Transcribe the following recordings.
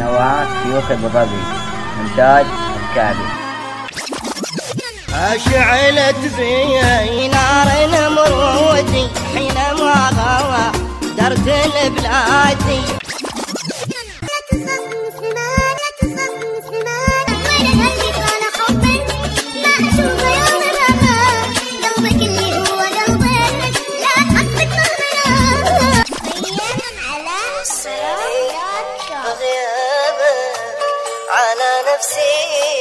نواة شيوخ أبو ظبي. إنتاج الكعبي. أشعلت في نار نمرودي حينما غوى درد البلادي. على نفسي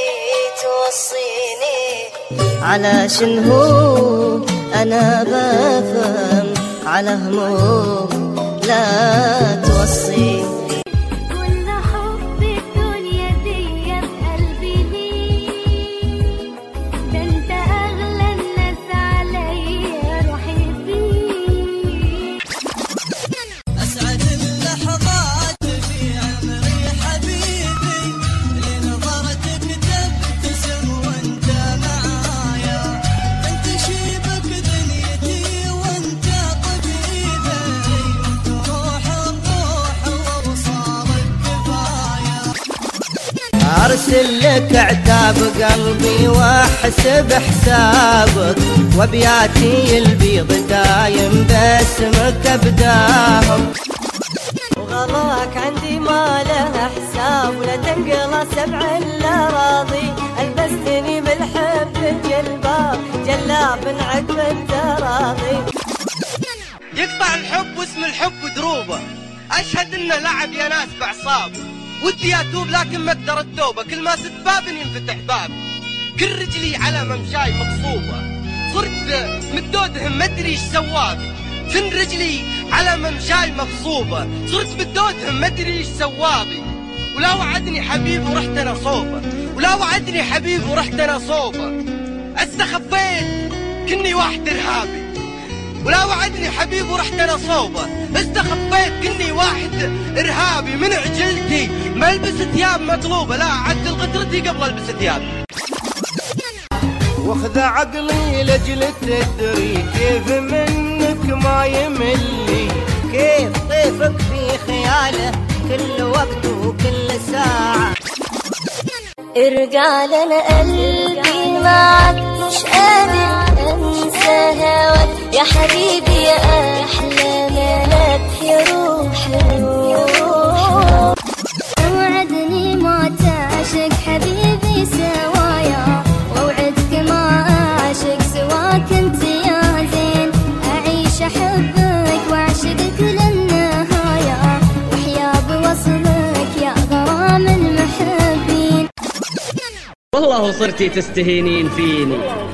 توصيني على شنو أنا بفهم على هموم لا توصي. كل حب الدنيا دي بقلبي ليك، ده انت أغلى الناس عليا روحي فيك. أسعد اللحظات في عمري حبيبي لنظرتك تبتسم وانت معايا. انت شيبك دنيتي وانت طبيبي وانت روح الروح وابصار الكفاية. ارسل لك عتاب قلبي واحسب حسابك وابياتي البيض دايم باسمك ابداهم. وغلاك عندي ما له حساب ولا تنقله سبع الاراضي. البستني بالحب جلاب عقب التراضي. يقطع الحب واسم الحب دروبه، اشهد انه لعب يا ناس بعصابه. ودي اتوب لكن ما اقدر اتوبه، كل ما سد باب ينفتح باب. كل رجلي على ممشاي مقصوبه، صرت مدودهم ما ادري ايش سوابي. كل رجلي على ممشاي مغصوبه، صرت مدودهم ما ادري ايش سوابي. ولا وعدني حبيب ورحت انا صوبه، ولا وعدني حبيب ورحت انا صوبه. استخبيت كني واحد ارهابي، ولا وعدني حبيب ورحت انا صوبه. استخبيت كني واحد ارهابي، من عجلتي ما البس ثياب مقلوبه، لا عدل غدرتي قبل البس ثياب. واخذ عقلي لجل تدري كيف منك ما يملي. كيف طيفك في خياله كل وقت وكل ساعة. ارجع لنا قلبي معك مش قادر انسى هواك يا حبيبي يا احلى ملاك يا روح الروح. اوعدني ما تعشق حبيبي سوايا، واوعدك ما اعشق سواك انت يا زين. اعيش احبك واعشقك للنهاية، واحيا بوصلك يا غرام المحبين. والله صرتي تستهينين فيني،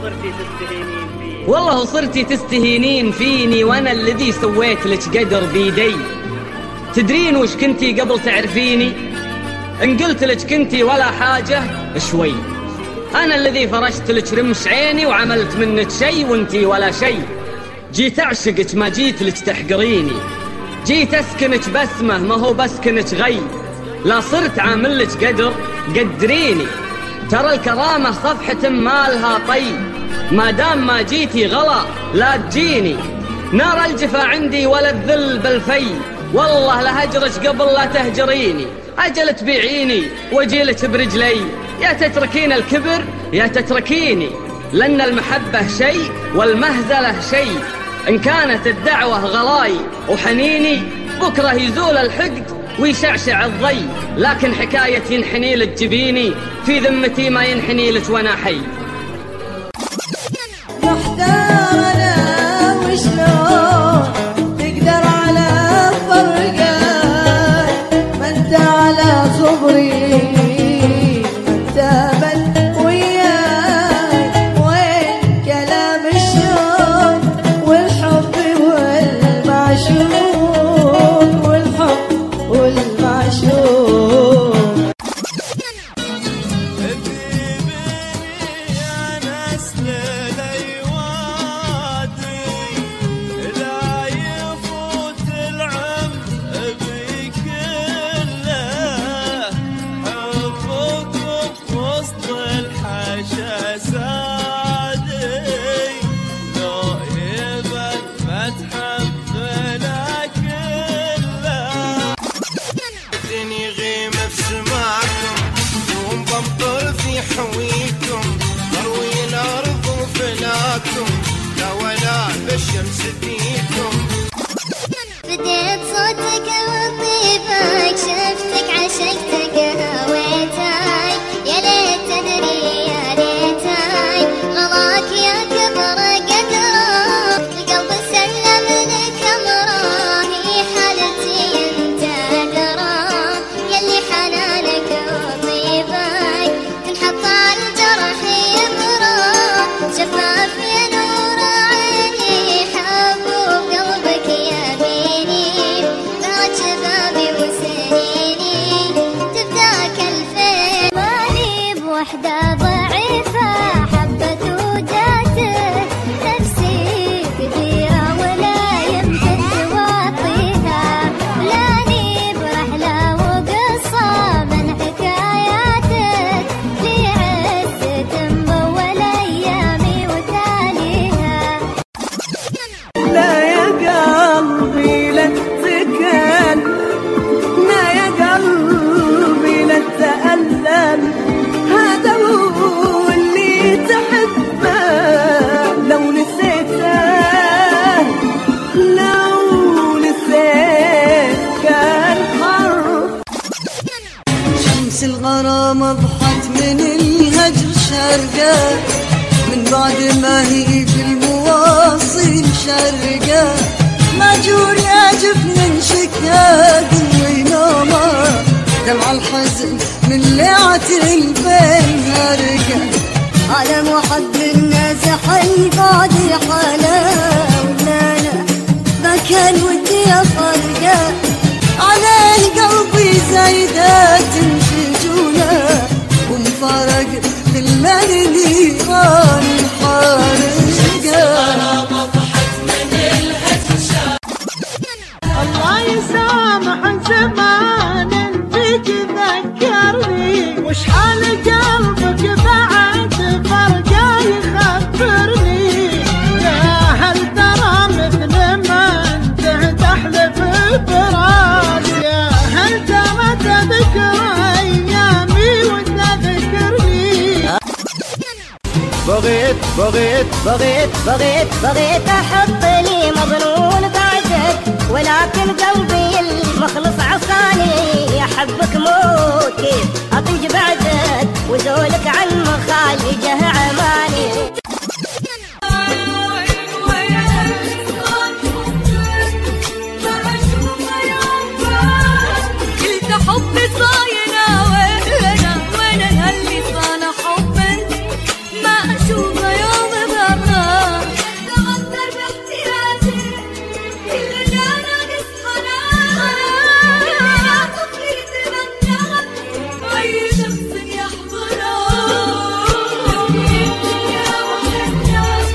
والله صرتي تستهينين فيني، وانا الذي سويت لك قدر بيدي. تدرين وش كنتي قبل تعرفيني؟ ان قلت لك كنتي ولا حاجة شوي. انا الذي فرشت لك رمش عيني وعملت منك شي وانتي ولا شي. جيت اعشقك ما جيت لك تحقريني، جيت اسكنك بسمة ما هو بسكنك غي. لا صرت عامل لك قدر قدريني، ترى الكرامة صفحة مالها طي. ما دام ما جيتي غلا لا تجيني، نار الجفا عندي ولا الذل بالفي. والله لهجرك قبل لا تهجريني، أجل تبيعيني واجيلك برجلي. يا تتركين الكبر يا تتركيني، لأن المحبة شيء والمهزلة شيء. إن كانت الدعوة غلاي وحنيني، بكرة يزول الحقد ويشعشع الضي. لكن حكاية ينحني لك جبيني، في ذمتي ما ينحني لك وانا حي. محتار انا وشلون تقدر على فرقك، ما انت على صبري ما انت بل وياي. وين كلام الشوق والحب والمعشوق، والحب والمعشوق. حرام ضحت من الهجر شرقة، من بعد ما هي بالمواصل شرقة، ماجور يا جفن انشكاك وينومه، دمع الحزن من ليعة البين هرقة. على محب النازح البعد حاله، ولا لا ما كان ودي افرقه، عليه قلبي زايدات شجونه، ومفارق خلال نيران حارقه. الله يسامح زمان فيك ذكرني، وش حال قلبك بعد فرقه يخبرني، يا هل ترى مثل ما انت تحلف براس، يا هل ترى تذكر ايامي وتذكرني. بغيت احط لي مظنون بعدك، ولكن قلبي المخلص عصاني، احبك موت كيف اطيج بعدك، وزولك عن مخالجه عماني. قلت حبي صاينه وين هاللي صان حبا ما اشوفه يوم برا، تغدر باحتياجي اللي انا ناقص حنان، طفلي تمنى اي شخص يحضره، يا وحدات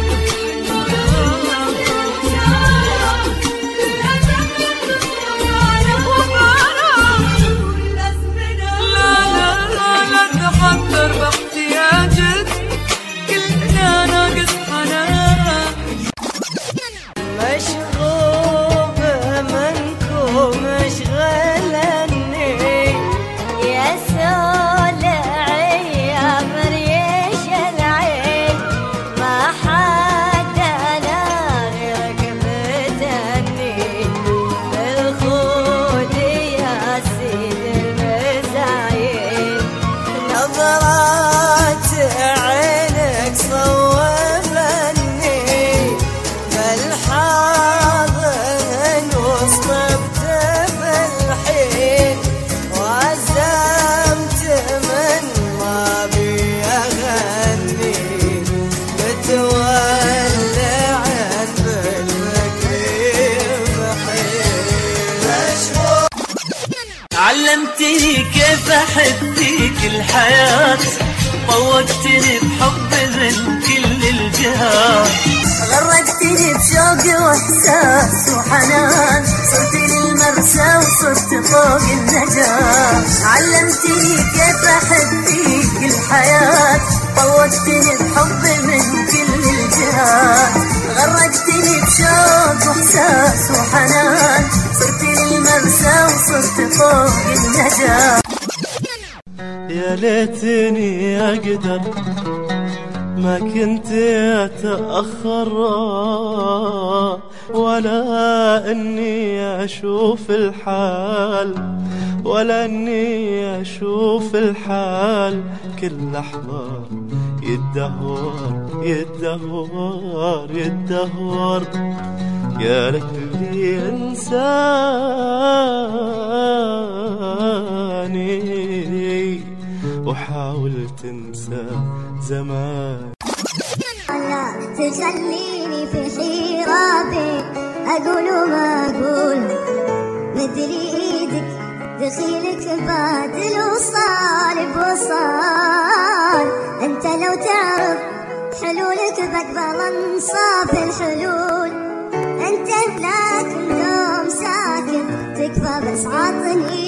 تحضر باحتياجك كلنا ناقص حنان. مشغوب منكم مشغلني، يا سولعي يا مريش العين، ما حد انا غيرك متهني، بالخود يا سيد المزايد، نظرات عينك صوبني، بالحاضن وصلت بالحين، وعزمت من ما بي اغني، متولع بالفكر بحين. علمتني كيف احب فيك الحياة، طوقتني بحب من كل الجهات، غرقتني بشوق واحساس وحنان، صرت للمرسى وصرت فوق النجاة، علمتني كيف احب فيك الحياة، طوقتني بحب من كل الجهات، غرقتني بشوق واحساس وحنان، صرت للمرسى وصرت فوق النجاة. يا ليتني اقدر ما كنت اتأخر، ولا اني اشوف الحال، ولا اني اشوف الحال، كل لحظة يتدهور يتدهور يتدهور، يا ليتني انساني وحاول تنسى زمان. لا تخليني في حيرة، اقول وما اقول، مدري ايدك دخيلك بعد الوصال بوصال، انت لو تعرف حلولك بقبل انصاف الحلول، انت لا كل يوم ساكن تكفى بس عطني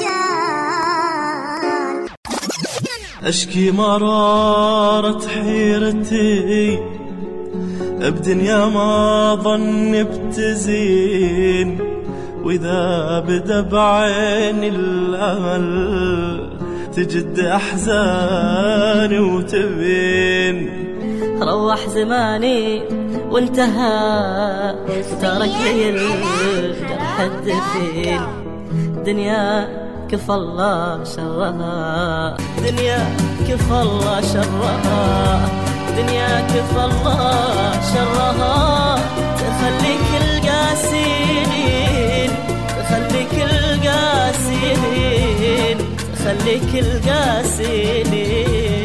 مجال. أشكي مرارة حيرتي بدنيا ما ظن بتزين، وإذا بدا بعين الأمل تجد أحزاني وتبين. روح زماني وانتهى وترك لي الجرح الدفين، دنيا كفى الله شرها، دنيا كفى الله شرها، دنيا كفى الله شرها، تخليك القاسيين، تخليك القاسيين، تخليك القاسيين.